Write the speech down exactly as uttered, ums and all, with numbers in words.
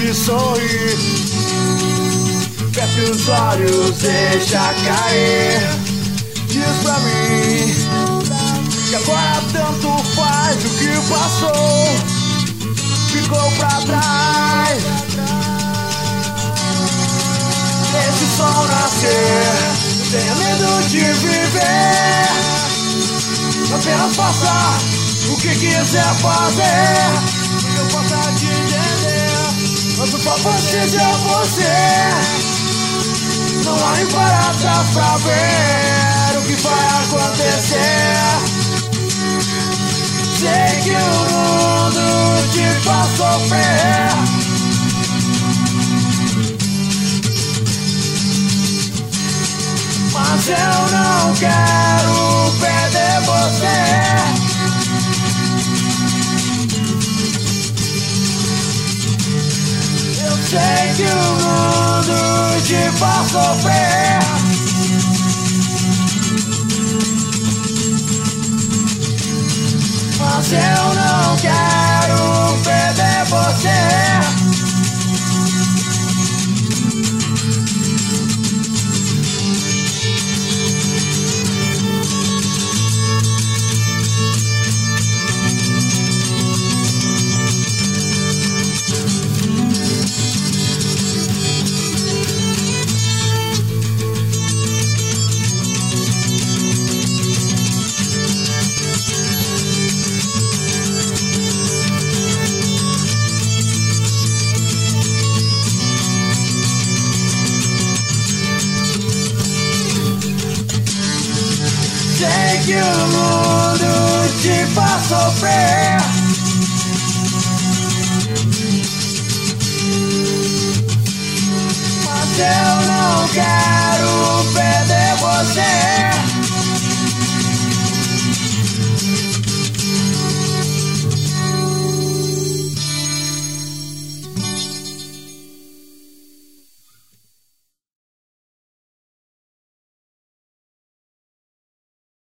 de sorrir. Feche os olhos, deixa cair. Diz pra mim que agora tanto faz o que passou, ficou pra trás. Deixa o sol nascer, não tenha medo de viver. Apenas faça o que quiser fazer, que eu possa te entender. Mas por favor seja você, não olhe para trás pra ver o que vai acontecer. Sei que o mundo te faz sofrer, mas eu não quero perder você. Eu sei que o mundo te faz sofrer, mas eu não quero perder você. Sei que o mundo te faz sofrer, mas eu não quero perder você.